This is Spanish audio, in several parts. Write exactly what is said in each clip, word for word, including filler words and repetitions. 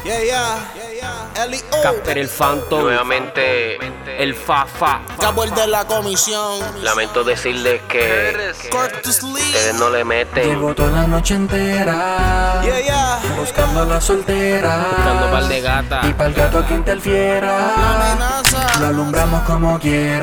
Yeah, yeah, yeah, yeah. L I O. Casper el Phantom, nuevamente el Fafa. Gabo el de la comisión. Lamento decirles que ustedes no le meten. Llevo toda la noche entera, Yeah, yeah. buscando a la soltera, Buscando par de gata. y pa'l gato que interfiera, Amenaza. lo alumbramos como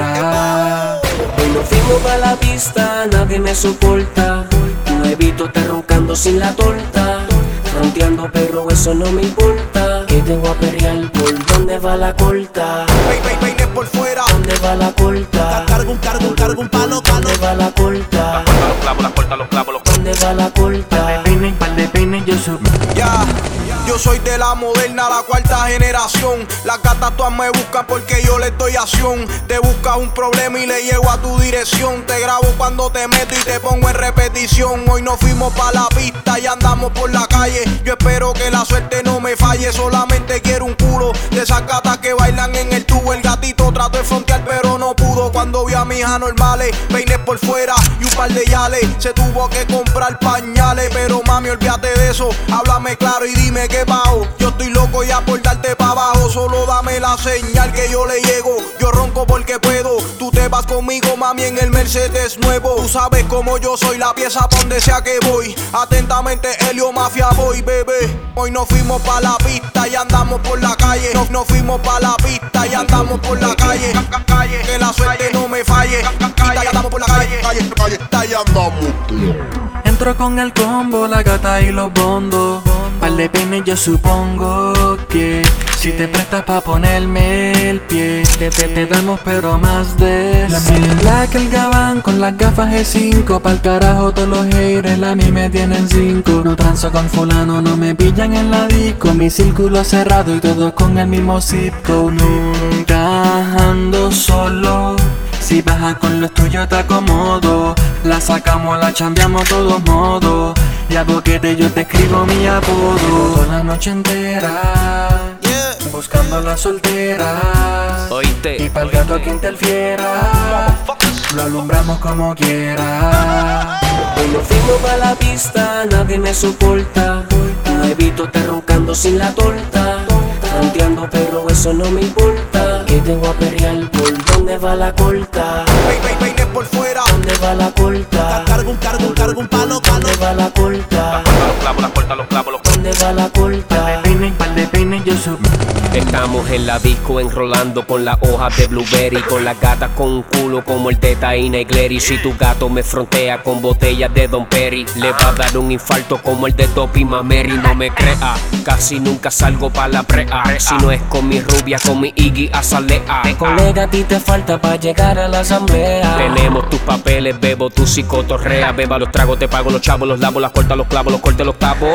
quiera. Hoy nos fuimos pa' la pista, nadie me soporta. No evito estar roncando sin la torta. Fronteando, pero eso no me importa. Que tengo a perrear por dónde va la corta. Pe- pe- Peine por fuera. ¿Dónde va la corta? Cargo un cargo, un cargo, un palo, palo. ¿Dónde va la corta? Los clavos, las puertas, los clavos, los clavos. ¿Dónde va la corta? Par de peines, par de peines, yo soy. Ya, yo soy de la moderna, la cuarta generación. Las gatas todas me buscan porque yo les doy acción. Te buscas un problema y le llego a tu dirección. Te grabo cuando te meto y te pongo en repetición. Hoy nos fuimos pa' la pista y andamos por la calle. Yo espero que la suerte no me falle. Solamente quiero un culo de esas gatas que bailan en el tubo. El gatito trató de frontear pero no pudo. Cuando vi a mis anormales, peines por fuera y un par de yales. Se tuvo que comprar pañales, pero mami olvídate de eso. Háblame claro y dime qué bajo. Yo estoy loco ya por darte pa' abajo. Solo dame la señal que yo le llego. Yo ronco porque puedo. Tú te vas conmigo, mami, en el Mercedes nuevo. Tú sabes cómo yo soy, la pieza pa' donde sea que voy. Atentamente, Helio Mafia Boy, bebé. Hoy nos fuimos pa' la pista y andamos por la calle. Nos, nos fuimos pa' la pista y andamos por la calle. Ca- calle. Que la suerte no me falle. Y andamos por la calle. Calle, calle, calle, andamos. Entro con el combo, la gata y los bondos. Par de peines yo supongo que si te prestas pa' ponerme el pie, te, te, te damos pero más de la mil black el gabán con las gafas G cinco. Pa'l carajo todos los haters, a mí me tienen cinco. No transo con fulano, no me pillan en la disco. Mi círculo cerrado y todos con el mismo zip code. Nunca ando solo. Si bajas con los tuyos te acomodo. La sacamos, la chambeamos todos modos. Y a boquete yo te escribo mi apodo. Toda la noche entera, Yeah. buscando a la soltera. Oíste. Y pa'l gato que interfiera, lo alumbramos como quiera. Hoy nos fuimos pa' la pista, nadie me soporta. No evito estar roncando sin la torta. Fronteando, pero eso no me importa. Que tengo a perrear por dónde va la corta. Pe- pe- Peines por fuera. ¿Dónde va la corta? Cargo un cargo, un cargo, un palo, palo. ¿Dónde va la corta? Los clavos, las puertas, los clavos, los clavos. ¿Dónde va la corta? Par de peines, par de peines, yo soy. Estamos en la disco enrolando con las hojas de blueberry. Con las gatas con un culo como el de Taina y Glary. Si tu gato me frontea con botellas de Don Perry, le va a dar un infarto como el de Topi Mameri. No me crea, casi nunca salgo pa' la prea. Si no es con mi rubia, con mi Iggy Azalea. Colega, a ti te falta pa' llegar a la asamblea. Tenemos tus papeles, bebo tu psicotorrea. Beba los tragos, te pago los chavos, los lavo, las cortas, los clavos, los cortes, los tapos.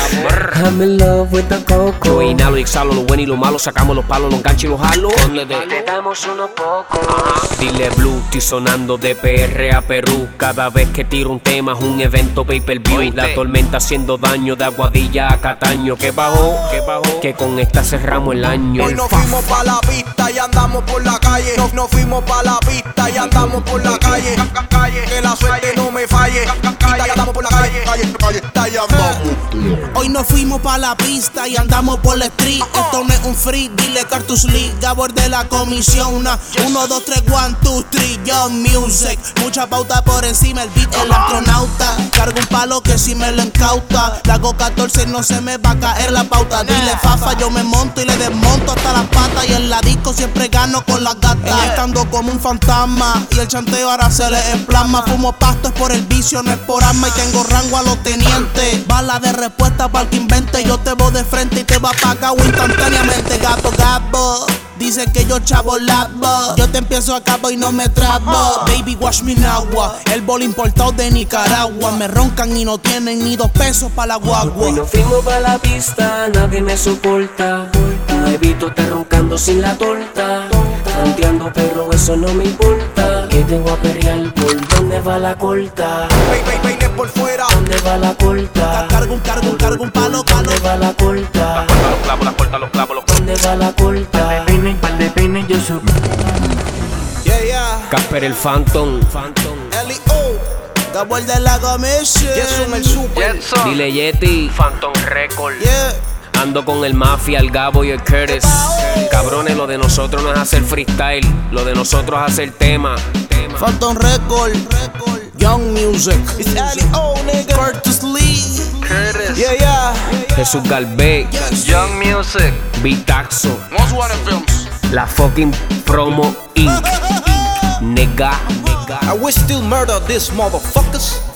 I'm in love with the coco. Yo inhalo y exhalo lo bueno y lo malo. Sacamos los palos, los ganchos y los jalos. Te damos unos pocos. Dile blue, estoy sonando de P R a Perú. Cada vez que tiro un tema es un evento pay-per-view. La tormenta haciendo daño de Aguadilla a Cataño. ¿Qué bajó? ¿Qué bajó? Que con esta cerramos el año. Hoy nos fuimos pa' la pista y andamos por la calle. Nos, nos fuimos pa' la pista y andamos por la calle. Ca- ca- calle. Que la suerte no me falle. Ca- ca- Y andamos por la calle. Calle, calle, calle, andamos. Hoy nos fuimos pa' la pista y andamos por la street. Esto no es un free, dile Cartus Lee. Gabor de la comisión. Una, uno, dos, tres, one, two, three. Young music. Mucha pauta por encima, el beat, el astronauta. Cargo un palo que si me lo incauta. La Go catorce no se me va a caer la pauta. Dile Fafa, yo me monto y le desmonto hasta las patas. Y en la disco siempre gano con las gatas. Estando como un fantasma y el chanteo ahora se le emplasma. Fumo pasto es por el vicio, no es por arma. Y tengo rango a los tenientes. Bala de respuesta para el que invente. Yo te voy de frente y te va pa' acá instantáneamente. Gato, gabo. Dicen que yo chavo labo. Yo te empiezo a cabo y no me trabo. Baby, wash me in agua. El bol importado de Nicaragua. Me roncan y no tienen ni dos pesos pa' la Hoy guagua. nos fuimos pa' la pista, nadie me soporta. No evito estar roncando sin la torta. Fronteando, pero eso no me importa. Que tengo a perrear por dónde va la corta. Pe- pe- Peines por fuera. ¿Dónde va la corta? Cargo un cargo, un cargo, un palo, palo. ¿Dónde va la corta? Los clavos, las puertas, los clavos, los clavos. ¿Dónde va la corta? Par de peines, par de peines, yo soy. Yeah, yeah. Casper el Phantom. L I O. Gabo el de la comisión. Yes, el super. Dile Yeti. Phantom Record. Yeah. Ando con el Mafia, el Gabo y el Curtis. Cabrones, lo de nosotros no es hacer freestyle, lo de nosotros es hacer tema. Phantom Record, Young Music, it's Ali O, nigga. Curtis Lee, Curtis, yeah, yeah. Jesús Galvez, Young Music, Bitaxo, Most Wanted Films, La Fucking Promo Incorporated. Nigga, nigga. I will still murder these motherfuckers.